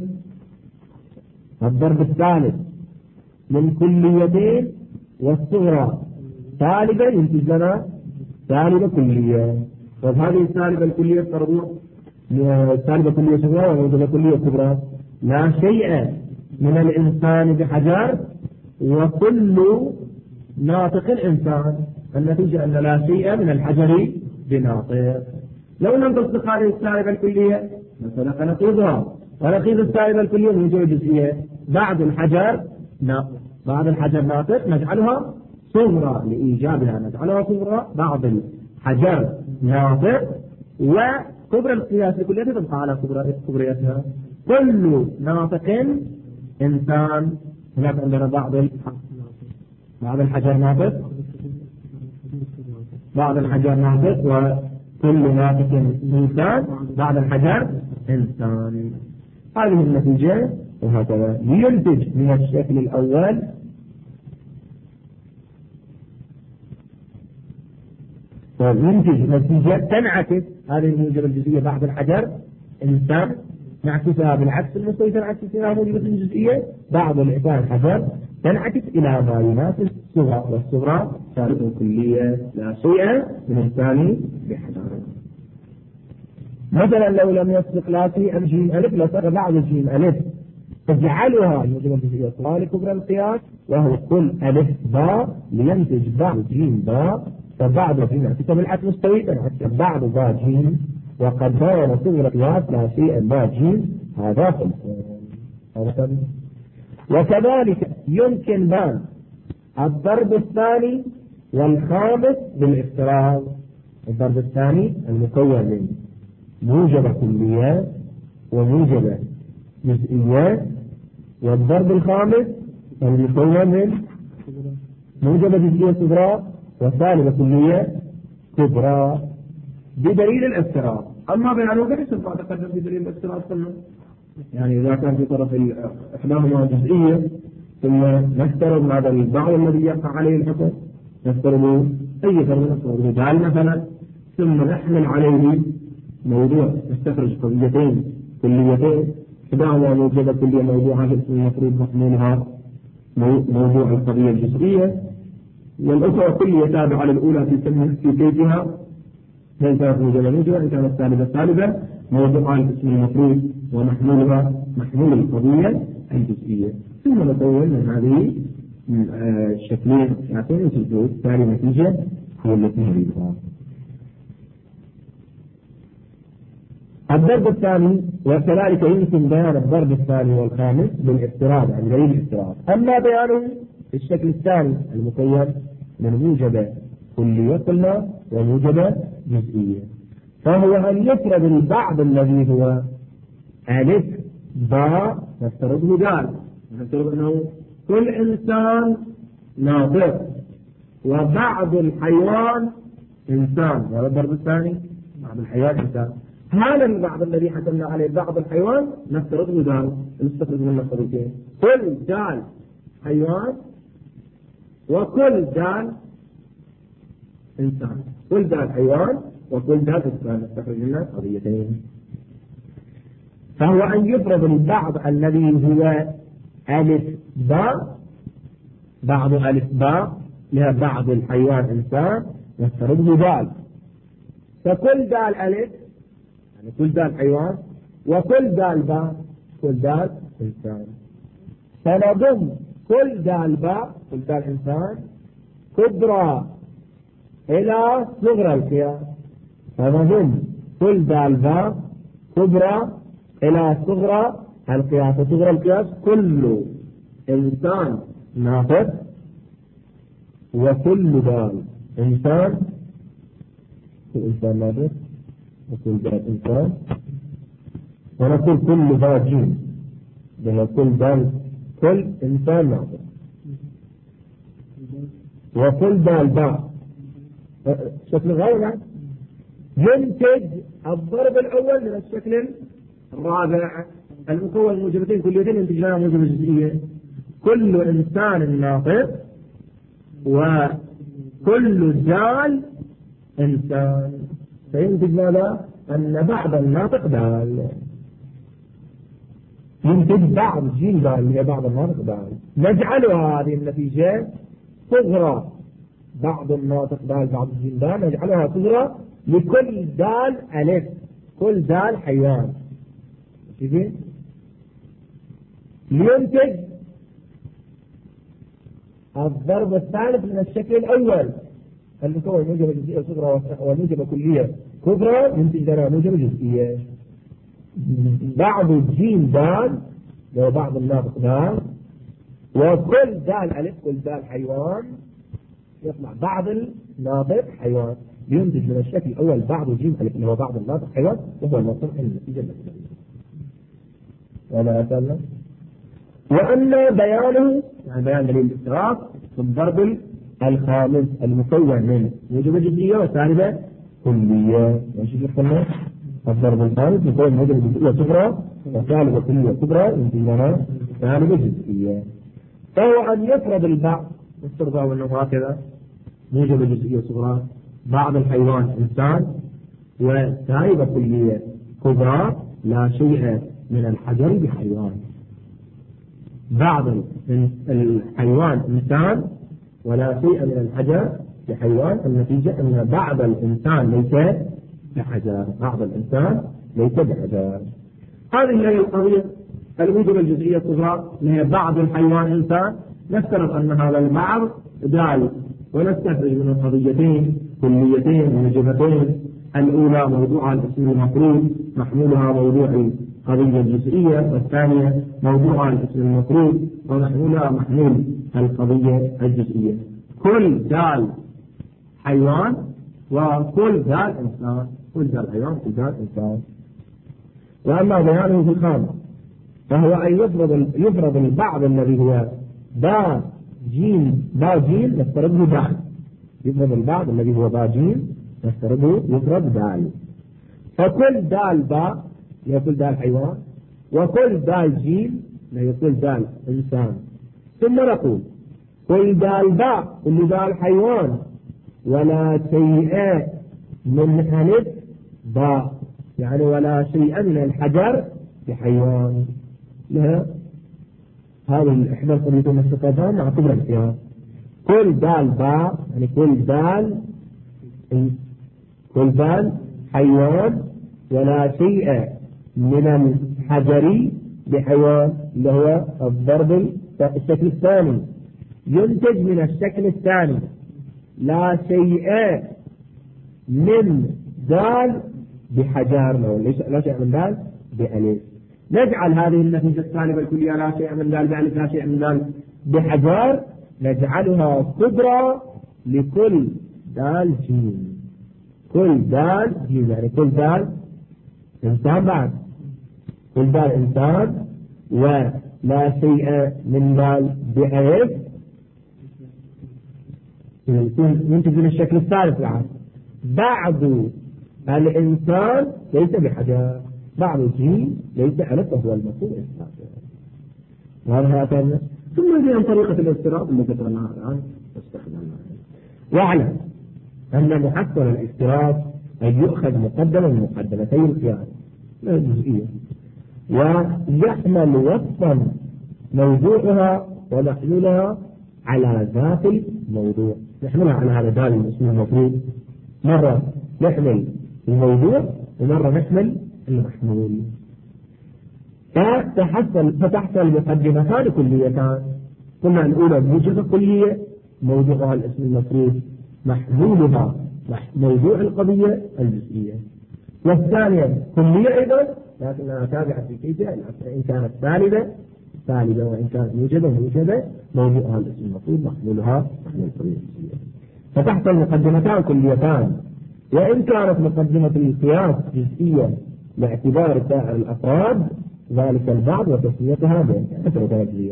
S1: الضرب الثالث من كليتين والصغرى سالبة ينتج لنا سالبة كلية. طيب هذه السالبة الكلية تربط سالبة كلية صغرى وموجبة كلية كبرى. لا شيء من الإنسان بحجر وكل ناطق إنسان، النتيجة أن لا شيء من الحجر بناطق. لو لم تصدق هذه السالبة الكلية مثلا نقيضها، ونقيض السالبة الكلية موجبة جزئية. بعض الحجر ناطق بعض الحجر ناطق نجعلها صغرى لإيجابها نجعلها صغرى، بعض الحجر ناطق وكبرى القياس لكليتها تبقى على كبريتها. كل ناطق إنسان، هناك عندنا بعض بعض الحجر ناطق بعض الحجر ناطق وكل ناطق إنسان بعض الحجر إنسان. هذه النتيجة وهكذا ينتج من الشكل الأول وينتج نتيجة تنعكس هذه الموجبة الجزئية بعض الحجر إنسان نعكسها بالعكس المستوي تنعكس فيها موجبة الجزئية بعض الإنسان حجر تنعكس إلى ما يناسب الصغرى، والصغرى ثالث كلية لا شيء من الثاني بحذر. مثلا لو لم يسبق لا شيء جيم ألف لصار بعض جيم ألف تجعلها موجبة جزئية صغرى لكبرى القياس، وهو كل ألف باء لينتج بعض جيم باء، فبعض جيم كتب العكس مستوي تنعكس بعض باء جيم، وقد بان صغرى القياس لا شيء باء جيم هذا خلصان. وكذلك يمكن بان الضرب الثاني والخامس بالافتراض. الضرب الثاني المكون من موجبة كلية وموجبة جزئية، والضرب الخامس المكون من موجبة جزئية صغرى وسالبة كلية كبرى بدليل الافتراض. أما بيانه فليس بعد قدم بدليل الافتراض كله، يعني إذا كان في طرف إحداهما جزئية ثم نفترض هذا البعض الذي يقع عليه الحكم، نفترض أي فرض نفترض جعل مثلا، ثم نحمل عليه موضوع نستخرج قضيتين كليتين، إحداهما موجبة كلية موضوعها الاسم المفروض محمولها موضوع القضية الجزئية، والأخرى كلية تابعة للأولى في في كيفها، إن كانت موجبة موجبة، إن كانت سالبة سالبة، موضوعها الاسم المفروض ومحمولها محمول القضية الجزئية. ثم نكون من هذه الشكلين يعطون الجزء ثاني نتيجة هي التي نريدها. الضرب الثاني وكذلك يمكن بيان الضرب الثاني والخامس بالافتراض عن غير الافتراض. أما بيانه في الشكل الثاني المكون من موجبة كلية قلنا وموجبة جزئية، فهو أن يفرض البعض الذي هو ألف باء نفترضه دال، نفترض أنه كل إنسان ناطق وبعض الحيوان إنسان، هذا الضرب الثاني بعض الحيوان إنسان. هذا البعض الذي حكمنا عليه بعض الحيوان نفترضه دال، نستخرج منه قضيتين، كل دال حيوان وكل دال إنسان، كل دال حيوان وكل دال إنسان نستخرج منه قضيتين. فهو أن يفرض البعض الذي هو ألف باء، بعض ألف باء لها بعض الحيوان إنسان نفترضه دال، فكل دال ألف يعني كل دال حيوان وكل دال باء كل دال إنسان، فنضم كل دال باء كل دال إنسان كبرى إلى صغرى القياس، فنضم كل دال باء كبرى إلى صغرى القياس، وصغرى القياس كل إنسان ناطق وكل دال إنسان، كل إنسان ناطق وكل دال إنسان، ونقول كل دال جيم لأن كل دال كل إنسان ناطق وكل دال باء شكل غير ينتج الضرب الأول من الشكل الرابع المكون موجبتين كليتين ينتج لنا موجبة جزئية، كل إنسان ناطق وكل دال إنسان، فينتج ماذا؟ أن بعض الناطق دال، ينتج بعض جيل دال هي بعض الناطق دال. نجعلها هذه النتيجة صغرى بعض الناطق دال بعض الجيل دال، نجعلها صغرى لكل دال ألف كل دال حيوان، كيف؟ لينتج الضرب الثالث من الشكل الأول المكون موجبة جزئية صغرى وموجبة كلية كبرى، ينتج لنا موجبة جزئية بعض الجيم دال وبعض الناطق دال وكل دال ألف كل دال حيوان يطلع بعض الناطق حيوان، ينتج من الشكل الأول بعض الجيم ألف اللي هو بعض الناطق حيوان، وهو النصر النتيجة التي وما أتلنا. وأما بيانه يعني بيان دليل الافتراض في الضرب الخامس المكون من موجبة جزئية وسالبة كلية، ماشي كيف الضرب الخامس مكون من موجبة جزئية صغرى وسالبة كلية كبرى ينتج لنا سالبة جزئية. فهو أن يفرض البعض نفترضه أنه هكذا موجبة جزئية صغرى بعض الحيوان إنسان وسالبة كلية كبرى لا شيء من الحجر بحيوان، بعض الحيوان إنسان ولا شيء من الحجر بحيوان، النتيجة أن بعض الإنسان ليس بحجر، بعض الإنسان ليس بحجر. هذه هي القضية الوجوب الجزئية الصغرى، هي بعض الحيوان إنسان. نفترض أن هذا البعض دال، ونستخرج من القضيتين كليتين موجبتين. الأولى موضوع الاسم المفروض محمولها موضوع القضية الجزئية، والثانية موضوع الاسم المفروض ومحمولها محمول القضية الجزئية. كل دال حيوان وكل دال إنسان، كل دال حيوان وكل دال إنسان. وأما بيانه في الخامس فهو أن يفرض يفرض البعض الذي هو با جيم با جيم نفترضه دال، يفرض البعض الذي هو با جيم نفترضه يفرض دال. فكل دال با هي كل دال حيوان، وكل دال جيم هي كل دال إنسان. ثم نقول كل دال با كل دال حيوان ولا شيء من ألف با، يعني ولا شيء من الحجر بحيوان. لها هذه إحدى القضيتين الثقافان مع كبرى القياس. كل دال با يعني كل دال كل دال حيوان ولا شيء من الحجر بحيوان، اللي هو الضرب الشكل الثاني. ينتج من الشكل الثاني لا شيء من دال بحجر، لا شيء من دال بألف. نجعل هذه النتيجة السالبة الكلية لا شيء من دال بألف لا شيء من دال بحجر، نجعلها كبرى لكل دال جيم. كل دال جيم يعني كل دال إنسان بعد، كل دال إنسان ولا شيء من دال بألف ينتج من الشكل الثالث العام. بعض الإنسان ليس بحجر، بعض الجيم ليس ألف وهو المفروض وهذا هاتان. ثم هي طريقة الافتراض التي ذكرناها الآن واستخدمناها. واعلم أن محصل الافتراض أن يؤخذ مقدما من مقدمتي القياس الجزئية، ويحمل وصفا موضوعها ومحمولها على ذات الموضوع. نحملها على هذا دال الاسم المفروض، مرة نحمل الموضوع ومرة نحمل المحمول. فتحصل فتحصل مقدمتان كليتان. قلنا الأولى موجبة كلية موضوعها الاسم المفروض محمولها موضوع القضية الجزئية، والثانية كلية أيضا لكنها تابعة في كيفية إن كانت سالبة سالبة وإن كانت موجبة موجبة موضوعها الاسم المفروض محمولها محمول القضية الجزئية. فتحصل مقدمتان كليتان، وإن كانت مقدمة القياس جزئية لاعتبار سائر الأفراد ذلك البعض وتسميتها بأسرة جزئية.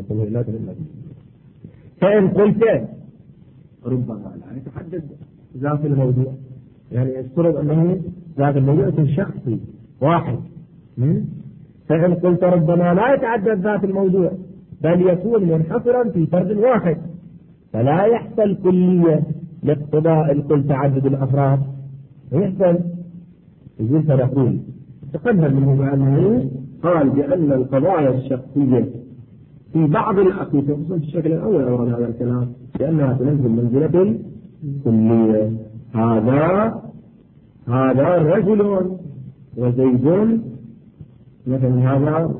S1: فإن قلت ربما لا يتحدد ذات الموضوع، يعني يفترض أنه ذات الموضوع يكون شخصي واحد. فإن قلت ربما لا يتعدد ذات الموضوع بل يكون منحصرا في فرد واحد، فلا يحصل كلية لاقتضاء الكل تعدد الأفراد. يحصل يقول فنقول تقدم منه بأنه قال بأن القضايا الشخصية في بعض الأقيسة خصوصا في الشكل الأول أورد هذا الكلام بأنها تنزل منزلة كلية. هذا هذا رجل وزيد مثلا، هذا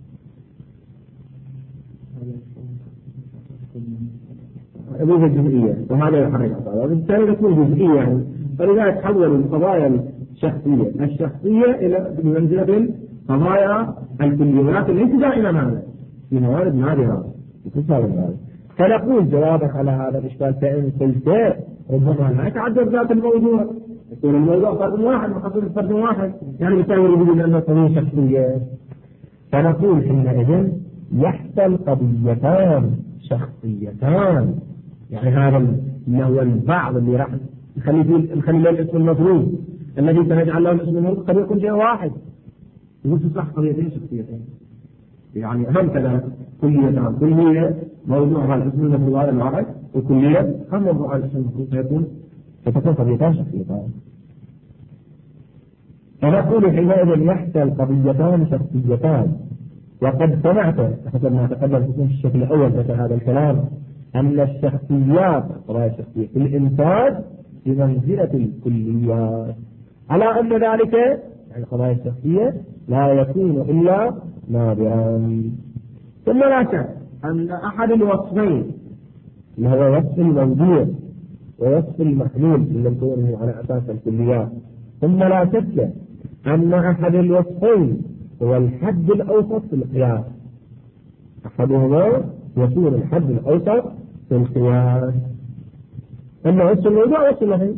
S1: أبوه الجزئية وهذا الحقيقة، وبالتالي تكون جزئية يعني. فلذلك تحول القضايا الشخصية الشخصية إلى بمنزلة قضايا الكلية، ولكن ليس دائما هذا في موارد نادرة يتصل هذا. فنقول جوابا على هذا الإشكال فإن قلت ربما لا يتعدد ذات الموضوع، يكون الموضوع فرد واحد محصول فرد واحد، يعني بالتالي يريد أن قضية شخصية. فنقول حينئذ يحصل قضيتان شخصيتان، يعني هذا اللي هو البعض اللي راح نخلي نخلي له الاسم المفروض الذي سنجعل له الاسم المفروض قد يكون شيء واحد، يقول تصح قضيتين شخصيتين، يعني أهم كذا كليتان، كلية موضوعها الاسم المفروض هذا الواحد، وكلية هم موضوعها الاسم المفروض فيكون فتكون قضيتان شخصيتان. فنقول حينئذ يحصل قضيتان شخصيتان وقد سمعت حسب ما تقدم في الشكل الأول ذكر هذا الكلام أن الشخصيات قضايا الشخصية في الإنتاج بمنزلة الكليات، على أن ذلك يعني قضايا الشخصية لا يكون إلا نادرا. ثم لا شك أن أحد الوصفين اللي هو وصف الموضوع ووصف المحمول اللي نكونه على أساس الكليات، ثم لا شك أن أحد الوصفين هو الحد الأوسط في القياس، أحدهما يكون الحد الأوسط في القياس. أما وصف الموضوع وصف المحمول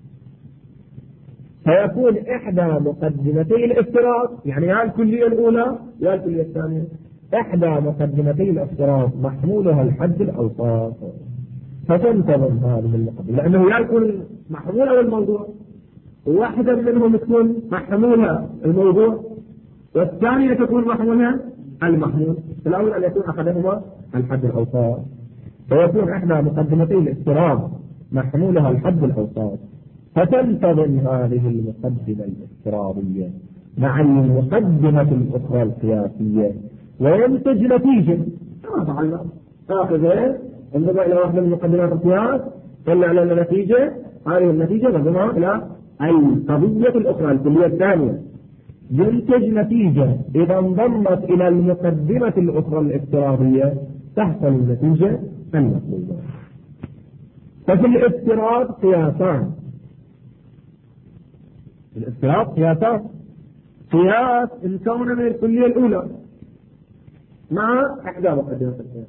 S1: فيكون إحدى مقدمتي الافتراض، يعني يا الكلية الأولى يا الكلية الثانية، إحدى مقدمتي الافتراض محمولها الحد الأوسط، فتنتظم هذه المقدمة، لأنه يا يكون محمولها الموضوع واحدة منهم تكون محمولها الموضوع والثانية تكون محمولها المحمول، الأول أن يكون أحدهما الحد الأوسط، فيكون إحدى مقدمتي الافتراض محمولها الحد الأوسط، فتنتظم هذه المقدمة الافتراضية مع المقدمة الأخرى القياسية وينتج نتيجة كما فعلنا هكذا. انظر إلى واحدة من مقدمات القياس طلع لنا نتيجة، هذه النتيجة نظمها إلى القضية الأخرى الكلية الثانية، ينتج نتيجة إذا انضمت إلى المقدمة الأخرى الافتراضية تحصل النتيجة المطلوبة. ففي الافتراض قياسان، الافتراض قياسان، قياس الكون من الكلية الأولى مع إحدى مقدمات القياس،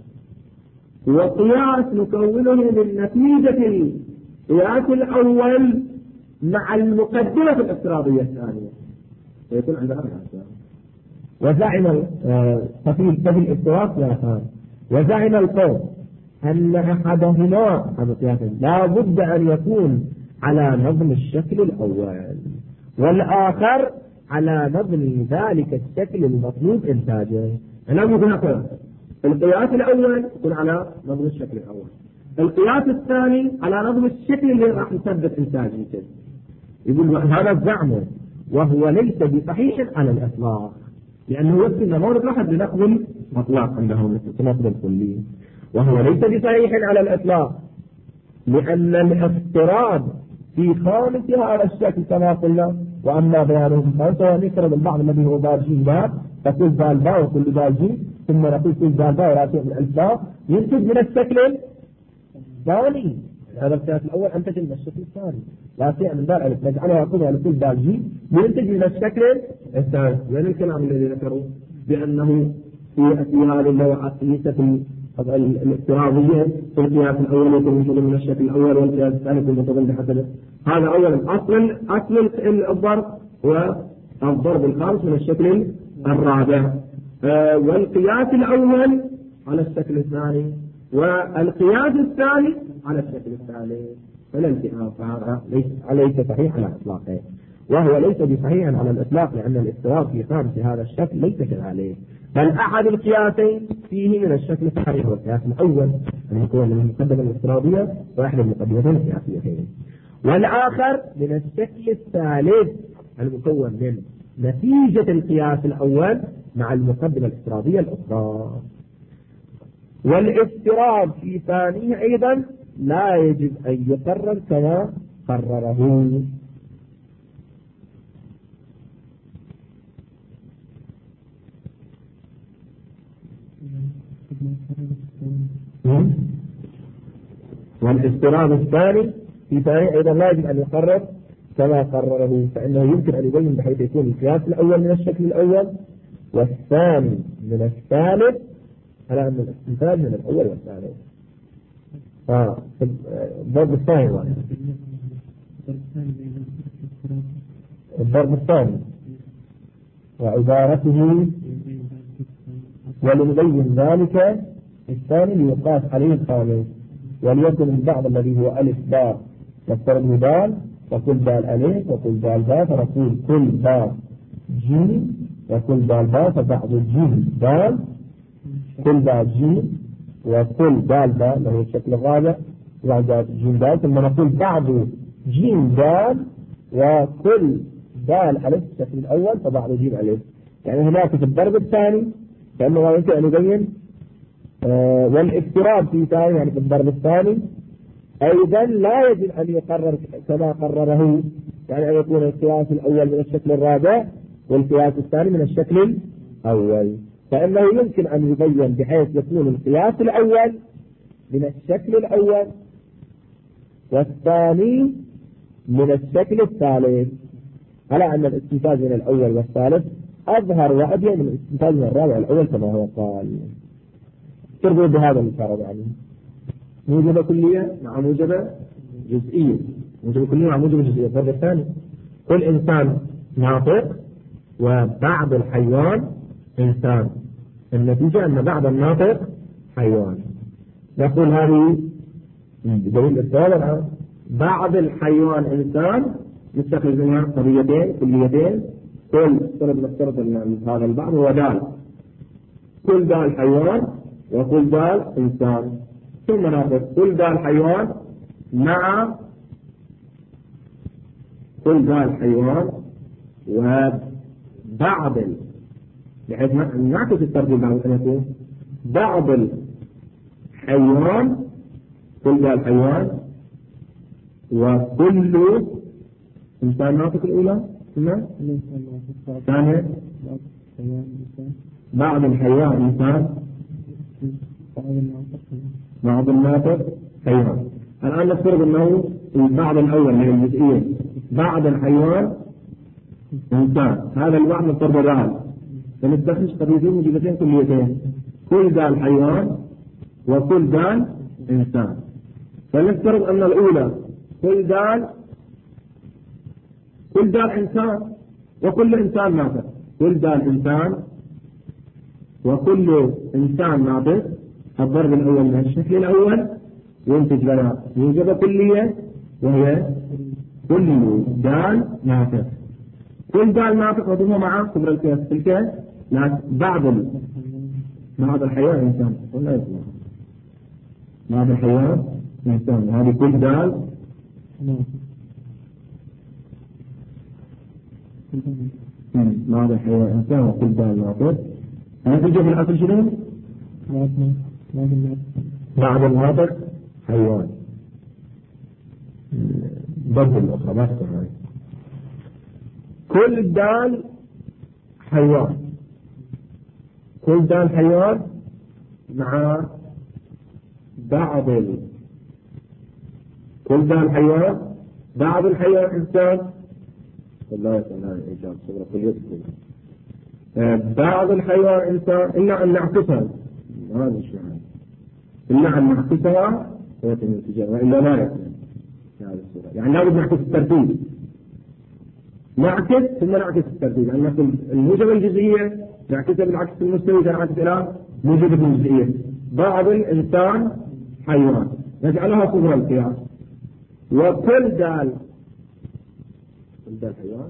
S1: وقياس نكونه من نتيجة القياس الأول مع المقدمة الافتراضية الثانية، يكون عندنا أربعة. وزعم ففي الافتراض قياسان، وزعم القوم أن أحدهما لا بد أن يكون على نظم الشكل الأول والآخر على نظم ذلك الشكل المطلوب إنتاجه. أنا ممكن أقول القياس الأول يكون على نظم الشكل الأول، القياس الثاني على نظم الشكل اللي راح نثبت إنتاجه. يقول هذا زعمه وهو ليس بصحيح على الإطلاق، لأنه وصل مورد واحد لنقل مطلق عندهم نقل الكلي، وهو ليس بصحيح على الإطلاق لأن الافتراض في خامس هذا الشكل كما قلنا، وأما بيانه خمسة ونفرض البعض الذي هو باب جيم باب فكل بال باء وكل بال جيم ثم نقول كل بال باء ولا شيء من الألف ينتج من الشكل الثاني. هذا القياس الأول أنتج من الشكل الثاني، لا شيء من بال ألف نجعلها كلها لكل بال جيم ينتج من الشكل الثاني. وين الكلام الذي ذكروا بأنه في في هذه النوع قياسة الافتراضية في القياس الأول يكون منتظم من الشكل الأول والقياس الثاني يكون منتظم بحسبه. هذا أولا أصل أصل الضرب والضرب الخامس من الشكل الرابع، آه والقياس الأول على الشكل الثاني والقياس الثاني على الشكل الثالث، فلا التئام، فهذا ليس ليس صحيح على إطلاقه، وهو ليس بصحيح على الإطلاق لأن الافتراض في خامس هذا الشكل ليس كذلك، بل أحد القياسين فيه من الشكل الثاني هو القياس الأول أن يكون من المقدمة الافتراضية وأحد المقدمتين القياسيتين، والآخر من الشكل الثالث المكون من نتيجة القياس الأول مع المقدمة الافتراضية الأخرى. والافتراض في ثانيه أيضا لا يجب أن يقرر كما قرره. والافتراض الثاني في ثانيه أيضا لا يجب أن يقرر كما قرره، فإنه يمكن أن يبين بحيث يكون القياس الأول من الشكل الأول والثاني من الثالث على أن الاستنتاج من الأول والثالث. آه الضرب الثاني واحد. الضرب الثاني وعبارته ولنبين ذلك الثاني ليقاس عليه الخامس، وليكن البعض الذي هو ألف باء نفترض دال وكل دال ألف وكل دال باء، فنقول كل باء جيم وكل دال باء فبعض جيم دال كل باء جيم وكل دال باء له الشكل الرابع وبعد جيم دال، ثم نقول بعض جيم دال وكل دال ألف الشكل الأول فبعض جيم ألف. يعني هناك في الضرب الثاني فإنه يمكن أن يبين آه والافتراض في ثاني يعني في الضرب الثاني أيضا لا يجب أن يقرر كما قرره، يعني أن يكون القياس الأول من الشكل الرابع والقياس الثاني من الشكل الأول، فإنه يمكن أن يبين بحيث يكون القياس الأول من الشكل الأول والثاني من الشكل الثالث، على أن الاستنتاج من الأول والثالث أظهر وأبين من الاستنتاج من الرابع والأول كما هو قال. تربط بهذا الفرض يعني موجبة كلية مع موجبة جزئية، موجبة كلية مع موجبة جزئية. الفرض الثاني كل إنسان ناطق وبعض الحيوان إنسان، النتيجة أن بعض الناطق حيوان. نقول هذه دليل الثالث بعض الحيوان إنسان نستخرج منها قضيتين كليتين. كل طلب نفترض هذا البعض هو دال، كل دال حيوان وكل دال إنسان، ثم نأخذ كل دال حيوان مع كل دال حيوان وبعض ال... بحيث نعكس الترتيب بعد أن يكون بعض الحيوان كل دال حيوان وكل إنسان ناطق الأولى ثم الثانية بعض الحيوان إنسان بعض الناطق حيوان. الآن نفترض أنه البعض الأول من الجزئية بعض الحيوان إنسان، هذا البعض نفترض دال، فنستخرج قضيتين موجبتين كليتين كل دال حيوان وكل دال إنسان. فنفترض أن الأولى كل دال كل دال إنسان وكل إنسان ناطق، كل دال إنسان وكل إنسان ناطق. الضرب الأول من الشكل الأول ينتج لنا موجبة كلية وهي كل دال ناطق. كل دال ناطق وضمه مع كبر القياس تلك بعض ال... بعض الحيوان إنسان ولا يسمع بعض الحيوان إنسان، هذه كل دال بعض الحيوان إنسان وكل دال ناطق. هنتيجة في الأصل شنو؟ بعض الناطق حيوان ضد الأخرى ما تكون كل دال حيوان كل دال حيوان مع بعض ال... كل دال حيوان بعض الحيوان إنسان والله تعالى إيجاب صورة كل يدخل بعض الحيوان إنسان إلا أن نعكسها هذا الشيء إلا أن نعكسها ويتم الاتجاه وإلا لا يتم في هذه الصورة. يعني لابد نعكس الترتيب، نعكس ثم نعكس الترتيب، يعني نقول الموجبة الجزئية نعكسها بالعكس المستوي نعكس إلى موجبة الجزئية. بعض الإنسان حيوان نجعلها صورة القياس وكل دال كل دال حيوان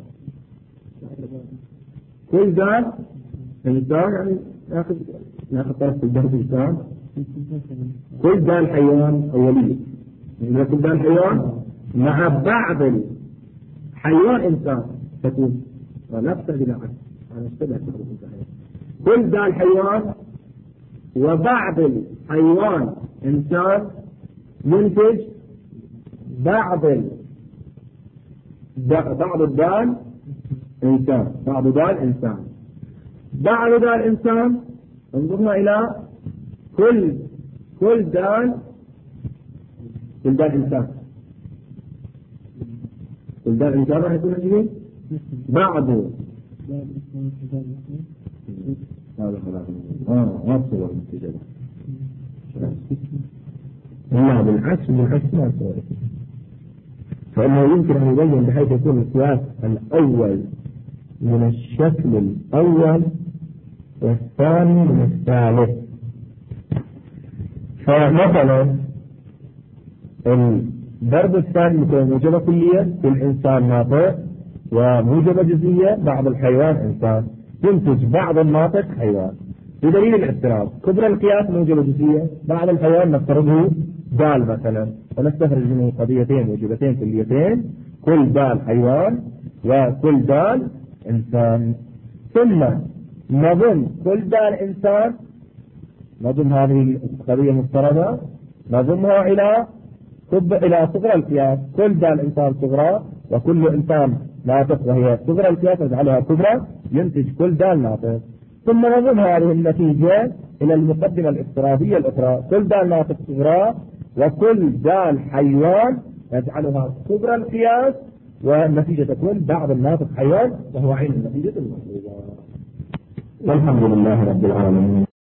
S1: كل دال إنسان يعني ناخذ ناخذ طرف الدرس إنسان كل دال حيوان أولية يعني كل دال حيوان مع بعض الحيوان إنسان تكون ونفس العكس أنا اشتبه كل دال حيوان وبعض الحيوان إنسان ينتج بعض ال... بعض الدال إنسان بعض دال إنسان بعض دال إنسان انظرنا إلى كل كل دال كل دال إنسان كل دال إنسان راح يكون شيء بعضه هذا خلاص اه واصل النتيجة لا بالعكس بالعكس ما صار. فإنه يمكن أن يبين بحيث يكون القياس الأول من الشكل الأول والثاني من الثالث. فمثلا الضرب الثاني يكون موجبة كلية كل إنسان ناطق وموجبة جزئية بعض الحيوان إنسان ينتج بعض الناطق حيوان بدليل الافتراض. كبر القياس موجبة جزئية بعض الحيوان نفترضه دال مثلا ونستخرج منه قضيتين موجبتين كليتين كل دال حيوان وكل دال إنسان. ثم نظن كل دال إنسان، نظن هذه القضية مفترضة، نظمها إلى إلى صغرى القياس. كل دال إنسان صغرى وكل إنسان ناطق وهي صغرى القياس نجعلها كبرى، ينتج كل دال ناطق. ثم نظم هذه النتيجة إلى المقدمة الافتراضية الأخرى، كل دال ناطق صغرى وكل دال حيوان نجعلها كبرى القياس، والنتيجة تكون بعض الناطق حيوان وهو عين النتيجة المطلوبة. والحمد لله رب العالمين.